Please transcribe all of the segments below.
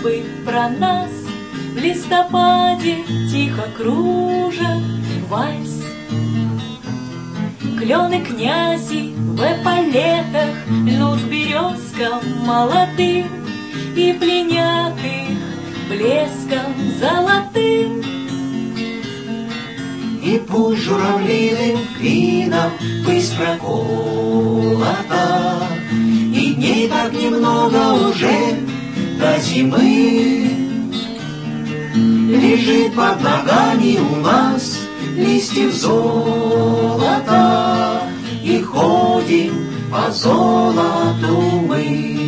бы про нас в листопаде тихо кружат вальс. Клены князи в эполетах льнут к березкам молодым и пленят их блеском золотым. И пусть журавлиным клином высь проколота, и дней так немного уже до зимы. Лежит под ногами у нас листьев золота, и ходим по золоту мы.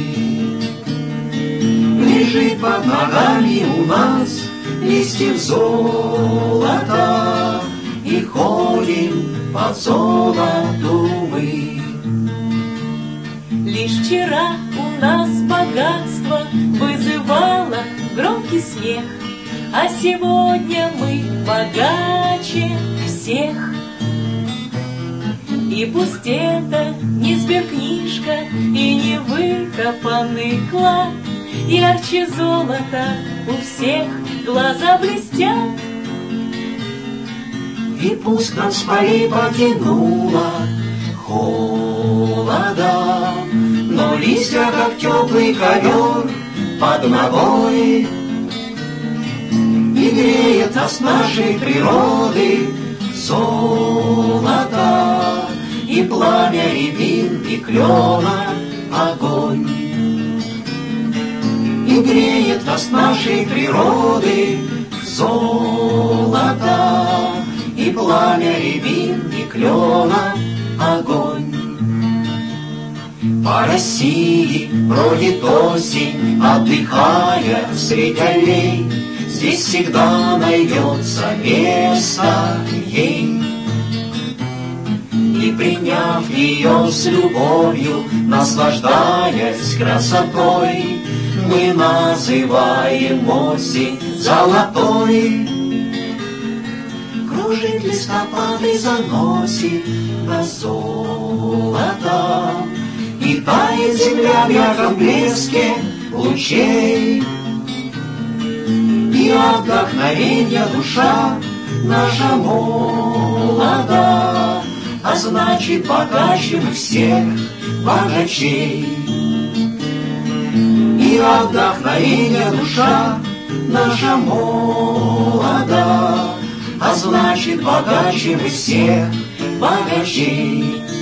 Лежит под ногами у нас листьев золота, и ходим по золоту мы. Лишь вчера у нас богатство вызывало громкий смех, а сегодня мы богаче всех. И пусть это не сберкнижка и не выкопанный клад, ярче золота у всех глаза блестят. И пусть нас с полей потянуло холодом, но листья, как теплый ковер под ногой, и греет нас нашей природы золото, и пламя рябин, и клена огонь. И греет нас нашей природы золото, и пламя рябин, и клена огонь. По России бродит осень, отдыхая средь аллей, здесь всегда найдется место ей. И приняв ее с любовью, наслаждаясь красотой, мы называем осень золотой. Кружит листопад и заносит до золота, и тает земля в ярком блеске лучей. И от вдохновенья душа наша молода, а значит богаче мы всех богачей. И от вдохновенья душа наша молода, а значит богаче мы всех богачей.